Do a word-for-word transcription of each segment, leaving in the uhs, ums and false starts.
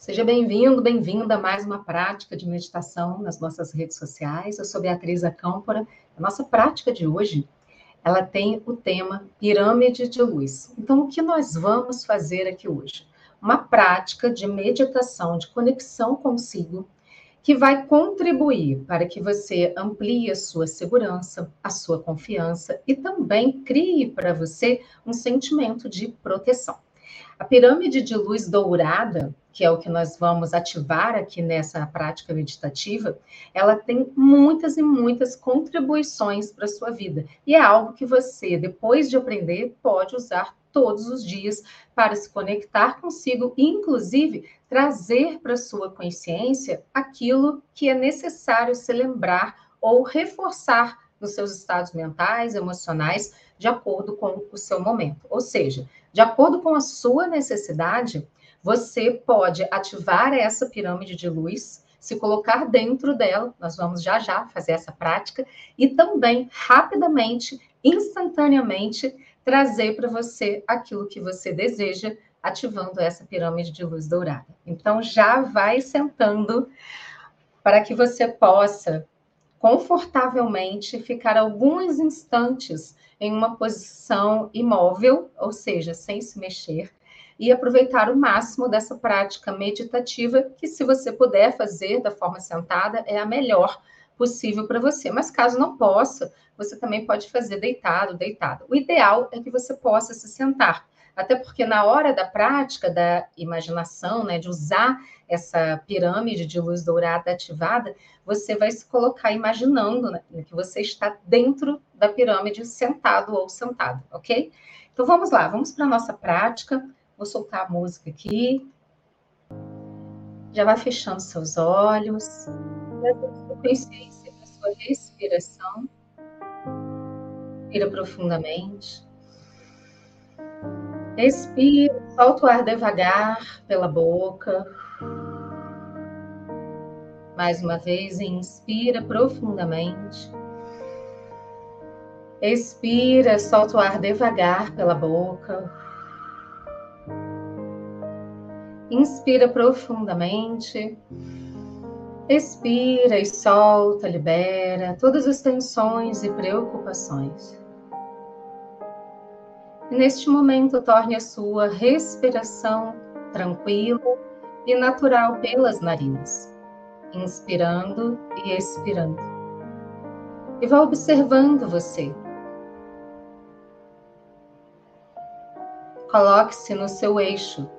Seja bem-vindo, bem-vinda a mais uma prática de meditação nas nossas redes sociais. Eu sou Beatriz Acâmpora. A nossa prática de hoje, ela tem o tema Pirâmide de Luz. Então, o que nós vamos fazer aqui hoje? Uma prática de meditação, de conexão consigo, que vai contribuir para que você amplie a sua segurança, a sua confiança e também crie para você um sentimento de proteção. A pirâmide de luz dourada, que é o que nós vamos ativar aqui nessa prática meditativa, ela tem muitas e muitas contribuições para a sua vida. E é algo que você, depois de aprender, pode usar todos os dias para se conectar consigo e, inclusive, trazer para a sua consciência aquilo que é necessário se lembrar ou reforçar nos seus estados mentais, emocionais, de acordo com o seu momento. Ou seja, de acordo com a sua necessidade, você pode ativar essa pirâmide de luz, se colocar dentro dela, nós vamos já já fazer essa prática, e também, rapidamente, instantaneamente, trazer para você aquilo que você deseja, ativando essa pirâmide de luz dourada. Então, já vai sentando para que você possa confortavelmente ficar alguns instantes em uma posição imóvel, ou seja, sem se mexer, e aproveitar o máximo dessa prática meditativa, que se você puder fazer da forma sentada, é a melhor possível para você. Mas caso não possa, você também pode fazer deitado, deitado. O ideal é que você possa se sentar, até porque na hora da prática, da imaginação, né, de usar essa pirâmide de luz dourada ativada, você vai se colocar imaginando, né, que você está dentro da pirâmide, sentado ou sentado, ok? Então vamos lá, vamos para a nossa prática. Vou soltar a música aqui. Já vai fechando seus olhos. Leva a sua consciência para a sua respiração. Respira profundamente. Expira, solta o ar devagar pela boca. Mais uma vez, inspira profundamente. Expira, solta o ar devagar pela boca. Inspira profundamente. Expira e solta, libera todas as tensões e preocupações. E neste momento, torne a sua respiração tranquila e natural pelas narinas, inspirando e expirando. E vá observando você. Coloque-se no seu eixo.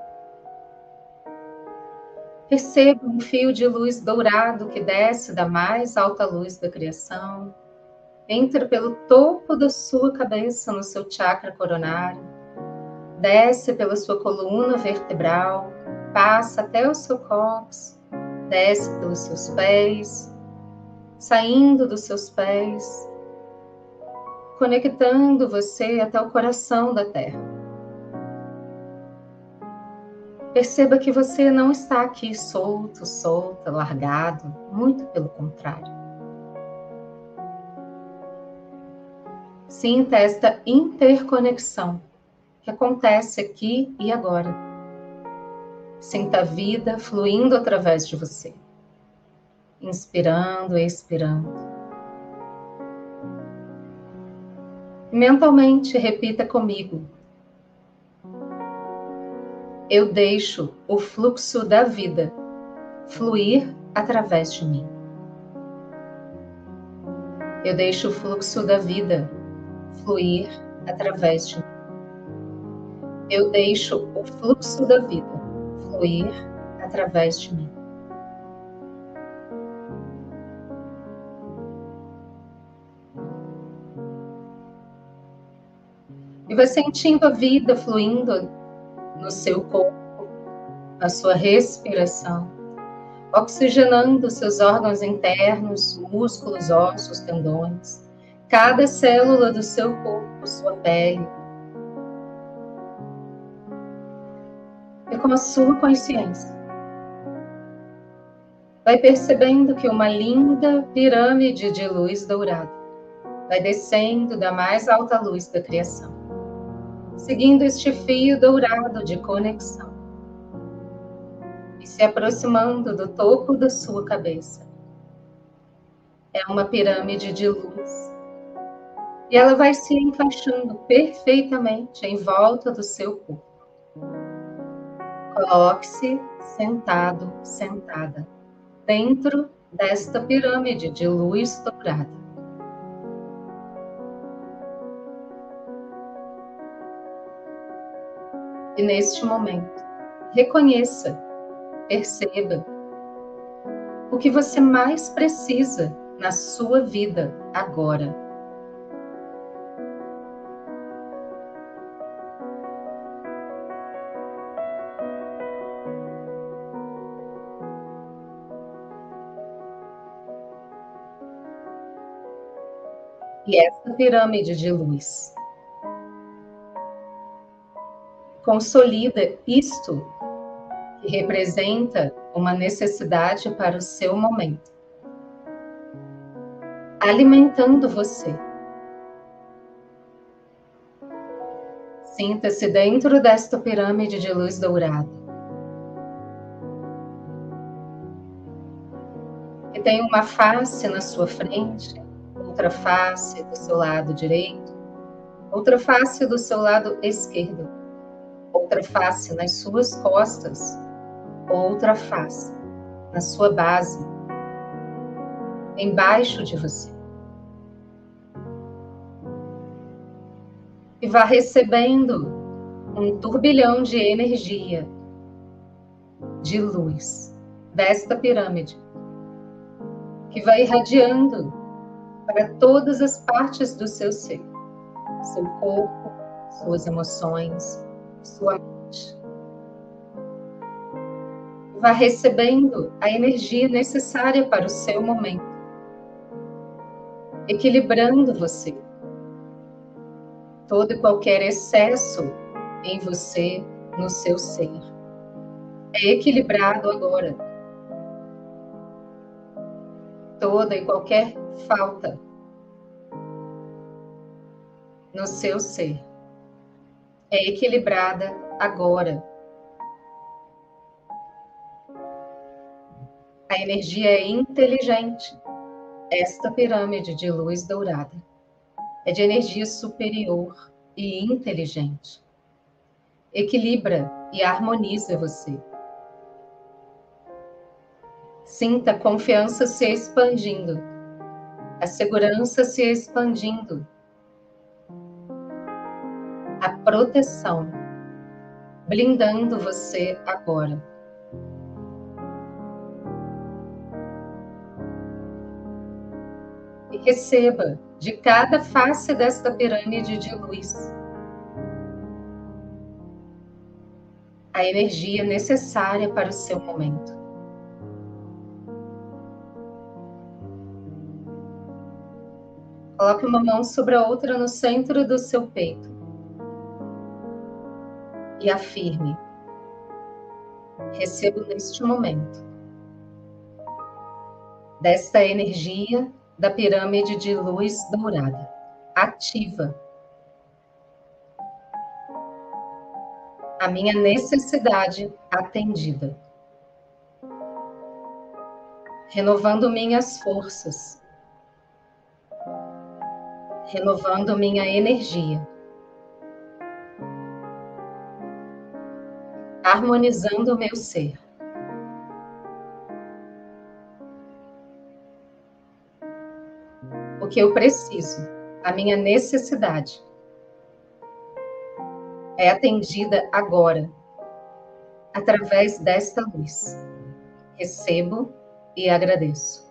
Perceba um fio de luz dourado que desce da mais alta luz da criação, entra pelo topo da sua cabeça no seu chakra coronário, desce pela sua coluna vertebral, passa até o seu cóccix, desce pelos seus pés, saindo dos seus pés, conectando você até o coração da Terra. Perceba que você não está aqui solto, solta, largado, muito pelo contrário. Sinta esta interconexão que acontece aqui e agora. Sinta a vida fluindo através de você. Inspirando e expirando. Mentalmente, repita comigo. Eu deixo o fluxo da vida fluir através de mim. Eu deixo o fluxo da vida fluir através de mim. Eu deixo o fluxo da vida fluir através de mim. E vai sentindo a vida fluindo no seu corpo, na sua respiração, oxigenando seus órgãos internos, músculos, ossos, tendões, cada célula do seu corpo, sua pele. E com a sua consciência, vai percebendo que uma linda pirâmide de luz dourada vai descendo da mais alta luz da criação, seguindo este fio dourado de conexão. E se aproximando do topo da sua cabeça. É uma pirâmide de luz. E ela vai se encaixando perfeitamente em volta do seu corpo. Coloque-se sentado, sentada, dentro desta pirâmide de luz dourada. E neste momento, reconheça, perceba o que você mais precisa na sua vida agora. E essa pirâmide de luz consolida isto que representa uma necessidade para o seu momento, alimentando você. Sinta-se dentro desta pirâmide de luz dourada. E tem uma face na sua frente, outra face do seu lado direito, outra face do seu lado esquerdo, outra face nas suas costas, outra face na sua base, embaixo de você. E vá recebendo um turbilhão de energia, de luz, desta pirâmide, que vai irradiando para todas as partes do seu ser, seu corpo, suas emoções, sua mente. Vá recebendo a energia necessária para o seu momento, equilibrando você. Todo e qualquer excesso em você, no seu ser, é equilibrado agora. Toda e qualquer falta no seu ser é equilibrada agora. A energia é inteligente. Esta pirâmide de luz dourada é de energia superior e inteligente. Equilibra e harmoniza você. Sinta a confiança se expandindo, a segurança se expandindo, a proteção blindando você agora. E receba de cada face desta pirâmide de luz a energia necessária para o seu momento. Coloque uma mão sobre a outra no centro do seu peito e afirme: recebo neste momento desta energia da pirâmide de luz dourada, ativa, a minha necessidade atendida, renovando minhas forças, renovando minha energia, harmonizando o meu ser. O que eu preciso, a minha necessidade, é atendida agora, através desta luz. Recebo e agradeço.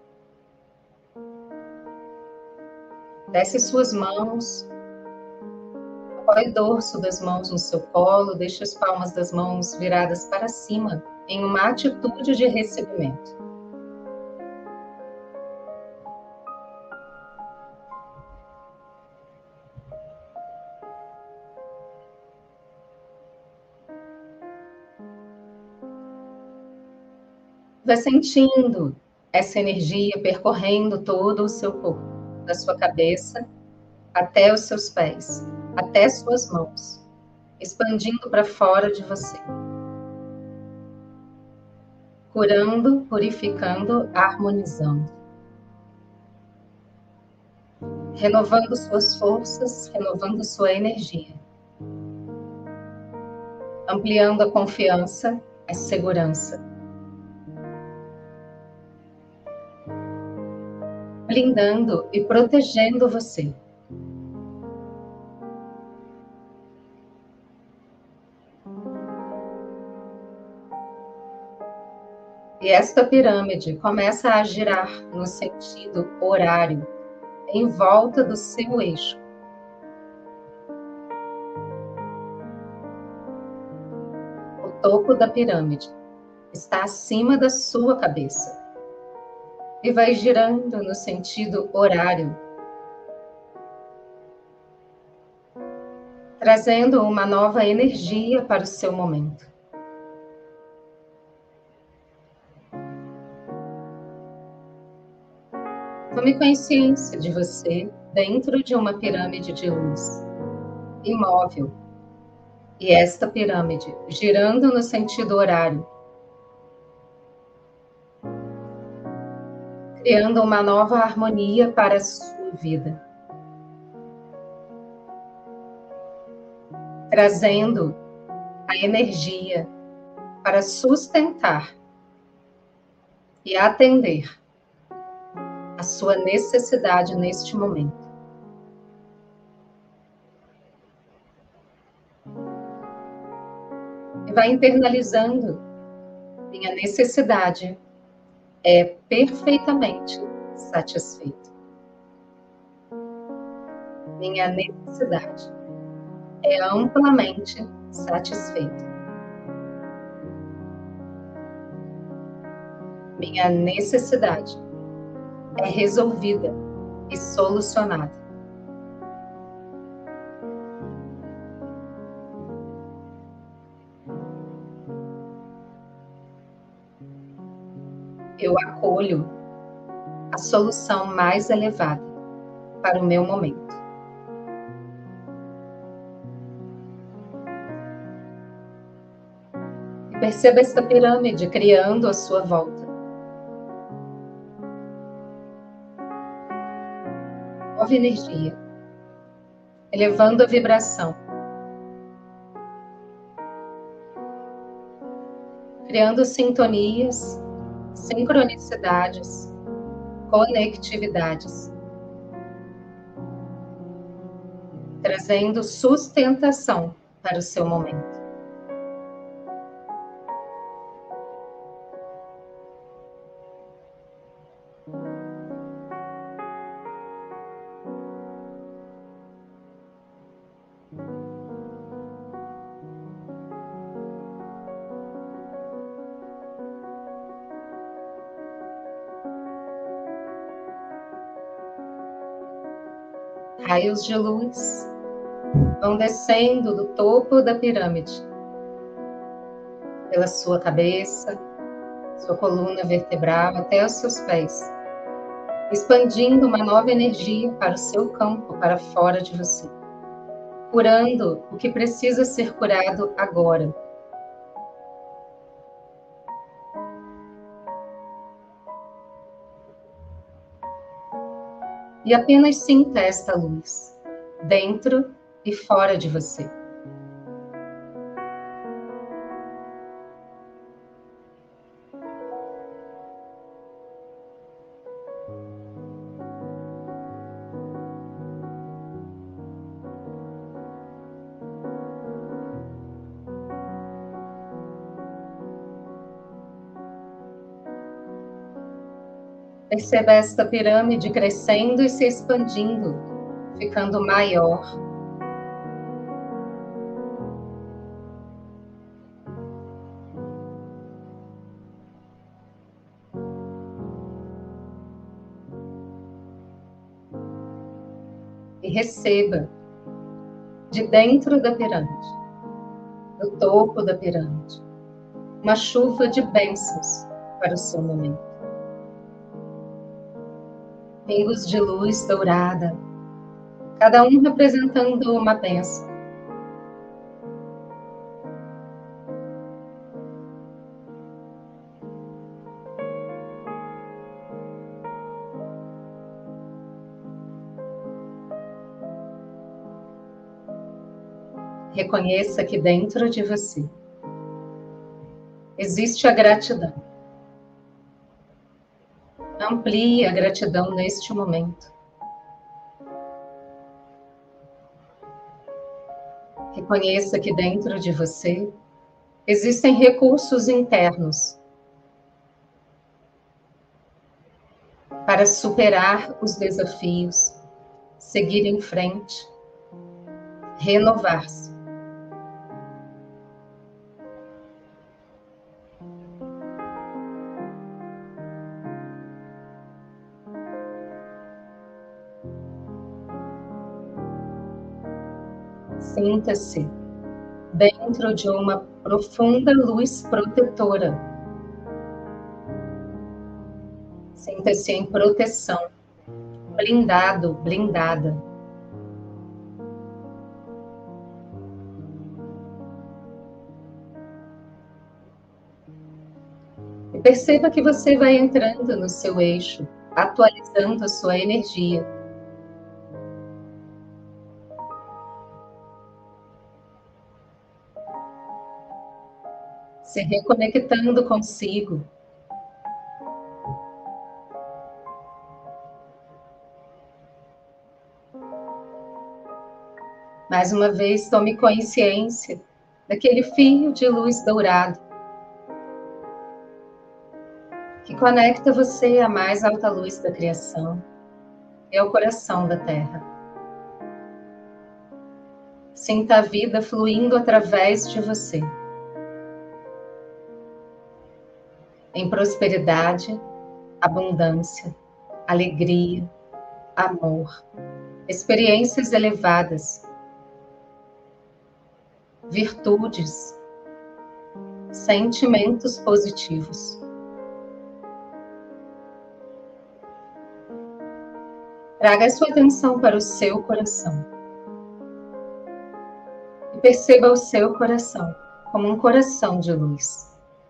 Desce suas mãos, apoie o dorso das mãos no seu colo, deixe as palmas das mãos viradas para cima, em uma atitude de recebimento. Vai sentindo essa energia percorrendo todo o seu corpo, da sua cabeça até os seus pés, até suas mãos, expandindo para fora de você. curando, purificando, harmonizando, renovando suas forças, renovando sua energia, ampliando a confiança, a segurança, blindando e protegendo você. E esta pirâmide começa a girar no sentido horário, em volta do seu eixo. O topo da pirâmide está acima da sua cabeça e vai girando no sentido horário, trazendo uma nova energia para o seu momento. Tome consciência de você dentro de uma pirâmide de luz, imóvel, e esta pirâmide girando no sentido horário, criando uma nova harmonia para a sua vida, trazendo a energia para sustentar e atender a sua necessidade neste momento. E vai internalizando: minha necessidade é perfeitamente satisfeita. Minha necessidade é amplamente satisfeita. Minha necessidade é resolvida e solucionada. Eu acolho a solução mais elevada para o meu momento. E perceba esta pirâmide criando a sua volta. Nova energia, elevando a vibração, criando sintonias, sincronicidades, conectividades, trazendo sustentação para o seu momento. Raios de luz vão descendo do topo da pirâmide, pela sua cabeça, sua coluna vertebral até os seus pés, expandindo uma nova energia para o seu campo, para fora de você, curando o que precisa ser curado agora. E apenas sinta esta luz, dentro e fora de você. Perceba esta pirâmide crescendo e se expandindo, ficando maior. E receba, de dentro da pirâmide, do topo da pirâmide, uma chuva de bênçãos para o seu momento. Pingos de luz dourada, cada um representando uma bênção. Reconheça que dentro de você existe a gratidão. Amplie a gratidão neste momento. Reconheça que dentro de você existem recursos internos para superar os desafios, seguir em frente, renovar-se. Sinta-se dentro de uma profunda luz protetora. Sinta-se em proteção, blindado, blindada. E perceba que você vai entrando no seu eixo, atualizando a sua energia. Se reconectando consigo. Mais uma vez, tome consciência daquele fio de luz dourado que conecta você à mais alta luz da criação e ao coração da Terra. Sinta a vida fluindo através de você. Em prosperidade, abundância, alegria, amor, experiências elevadas, virtudes, sentimentos positivos. Traga a sua atenção para o seu coração. E perceba o seu coração como um coração de luz.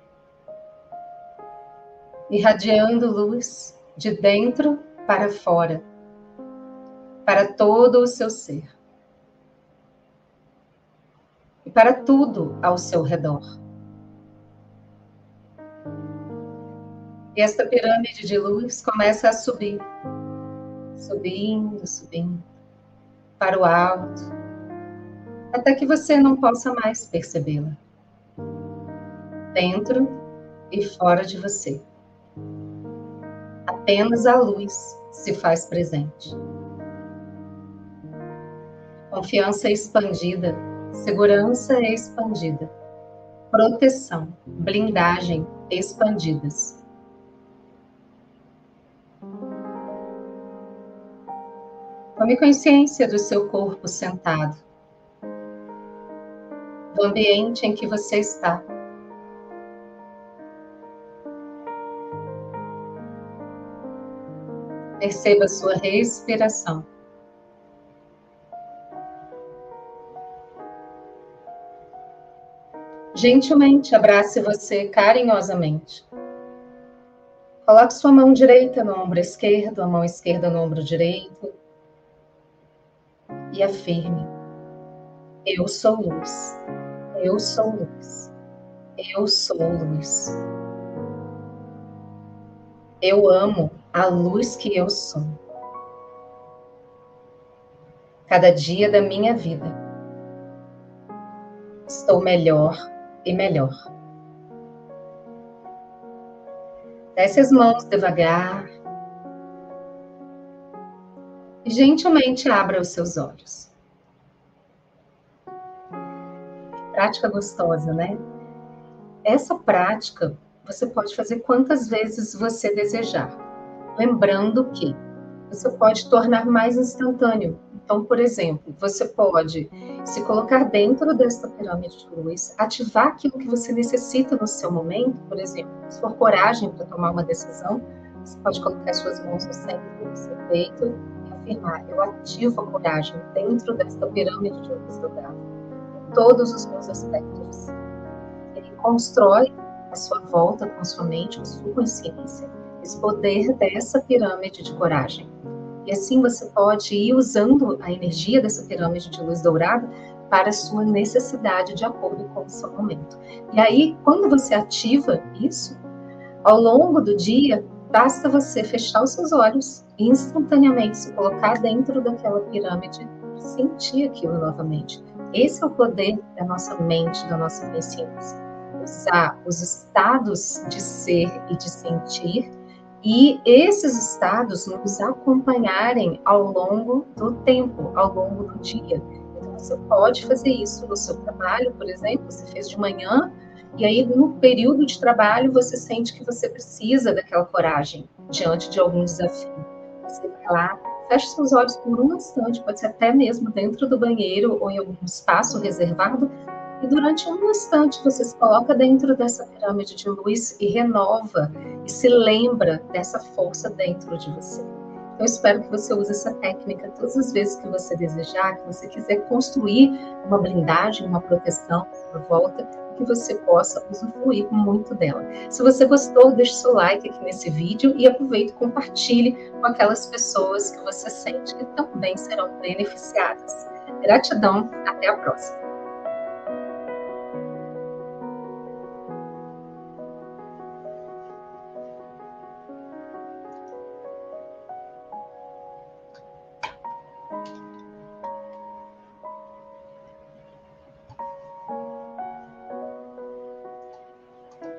Irradiando luz de dentro para fora, para todo o seu ser. E para tudo ao seu redor. E esta pirâmide de luz começa a subir. Subindo, subindo, para o alto, até que você não possa mais percebê-la. Dentro e fora de você. Apenas a luz se faz presente. Confiança expandida, segurança expandida, proteção, blindagem expandidas. Tome consciência do seu corpo sentado, do ambiente em que você está. Perceba a sua respiração. Gentilmente abrace você carinhosamente. Coloque sua mão direita no ombro esquerdo, a mão esquerda no ombro direito. E afirme: eu sou luz, eu sou luz, eu sou luz. Eu amo a luz que eu sou. Cada dia da minha vida, estou melhor e melhor. Desce as mãos devagar. E gentilmente abra os seus olhos. Prática gostosa, né? Essa prática você pode fazer quantas vezes você desejar. Lembrando que você pode tornar mais instantâneo. Então, por exemplo, você pode se colocar dentro desta pirâmide de luz, ativar aquilo que você necessita no seu momento. Por exemplo, se for coragem para tomar uma decisão, você pode colocar as suas mãos no centro do seu peito. Afirmar, eu ativo a coragem dentro desta pirâmide de luz dourada, em todos os meus aspectos. Ele constrói à sua volta, com a sua mente, com a sua consciência, esse poder dessa pirâmide de coragem. E assim você pode ir usando a energia dessa pirâmide de luz dourada para a sua necessidade, de acordo com o seu momento. E aí, quando você ativa isso, ao longo do dia, basta você fechar os seus olhos e instantaneamente se colocar dentro daquela pirâmide e sentir aquilo novamente. Esse é o poder da nossa mente, da nossa consciência. Usar os estados de ser e de sentir, e esses estados nos acompanharem ao longo do tempo, ao longo do dia. Então, você pode fazer isso no seu trabalho, por exemplo, você fez de manhã, e aí no período de trabalho você sente que você precisa daquela coragem diante de algum desafio. Você vai lá, fecha seus olhos por um instante, pode ser até mesmo dentro do banheiro ou em algum espaço reservado, e durante um instante você se coloca dentro dessa pirâmide de luz e renova, e se lembra dessa força dentro de você. Eu espero que você use essa técnica todas as vezes que você desejar, que você quiser construir uma blindagem, uma proteção por volta, que você possa usufruir muito dela. Se você gostou, deixe seu like aqui nesse vídeo e aproveite e compartilhe com aquelas pessoas que você sente que também serão beneficiadas. Gratidão, até a próxima.